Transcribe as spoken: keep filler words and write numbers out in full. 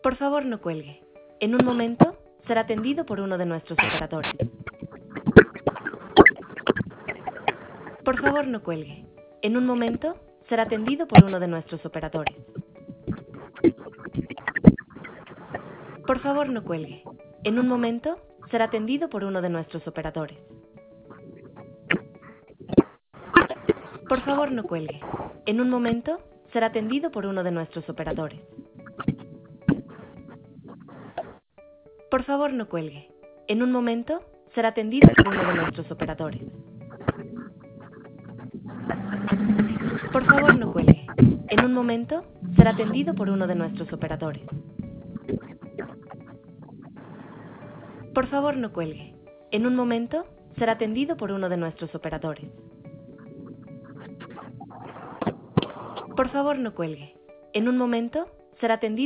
Por favor, no cuelgue. En un momento, será atendido por uno de nuestros operadores. Por favor, no cuelgue. En un momento, será atendido por uno de nuestros operadores. Por favor, no cuelgue. En un momento, será atendido por uno de nuestros operadores. Por favor, no cuelgue. En un momento, será atendido por uno de nuestros operadores. Por favor, no cuelgue. En un momento, será atendido por uno de nuestros operadores. Por favor, no cuelgue. En un momento, será atendido por uno de nuestros operadores. Por favor, no cuelgue. En un momento, será atendido por uno de nuestros operadores. Por favor, no cuelgue. En un momento, será atendido